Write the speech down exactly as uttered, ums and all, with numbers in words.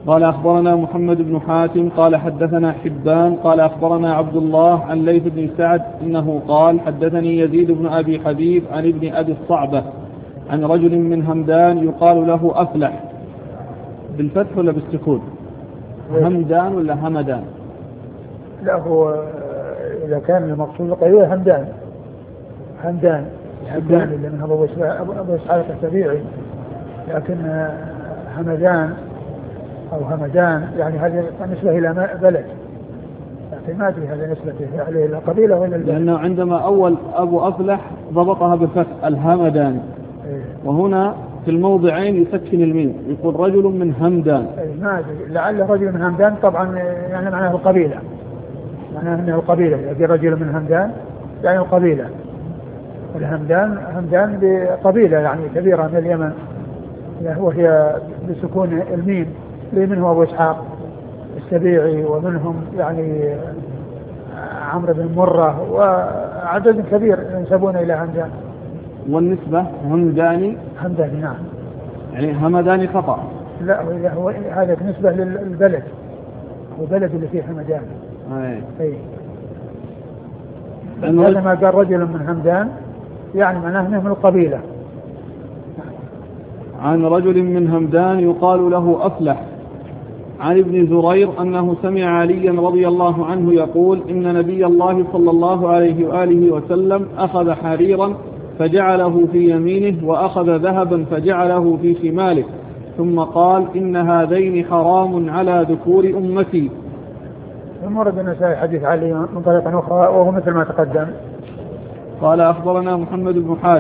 قال أخبرنا محمد بن حاتم قال حدثنا حبان قال أخبرنا عبد الله عن ليث بن سعد إنه قال حدثني يزيد بن أبي حبيب عن ابن أبي الصعبة عن رجل من همدان يقال له أفلح، بالفتح ولا بالسكون؟ همدان ولا همدان؟ لا، هو إذا كان المقصود قريبا همدان همدان همدان اللي منها أبو إسحاق السبيعي، لكن همدان أو همدان يعني هذه نسبة إلى بلد، لكن ما أدري هذا نسبة عليه إلى قبيلة ولا البلد، لأنه عندما أول أبو أفلح ضبطها بالفتح الهمدان، إيه. وهنا في الموضعين يسكن الميم يقول رجل من همدان. إيه ما أدري، لعل رجل من همدان طبعا يعني معناه القبيلة، معناه أنه القبيلة، يجي رجل من همدان يعني القبيلة، الهمدان همدان بقبيلة يعني كبيرة من اليمن، وهي بسكون الميم، منهم أبو إسحاق السبيعي ومنهم يعني عمرو بن مرة وعدد كبير ينسبون إلى همدان. والنسبة همداني همداني نعم، يعني همداني خطأ. لا هو هذا بالنسبة للبلد، والبلد اللي فيه همدان. أي أي هذا ما قال رجل من همدان يعني معناه انه من القبيلة. عن رجل من همدان يقال له أفلح عن ابن زرير أنه سمع عليا رضي الله عنه يقول إن نبي الله صلى الله عليه وآله وسلم أخذ حريرا فجعله في يمينه وأخذ ذهبا فجعله في شماله ثم قال إن هذين حرام على ذكور أمتي. ثم ورد النسائي حديث علي من طريقة أخرى وهو مثل ما تقدم. قال أخبرنا محمد بن حاتم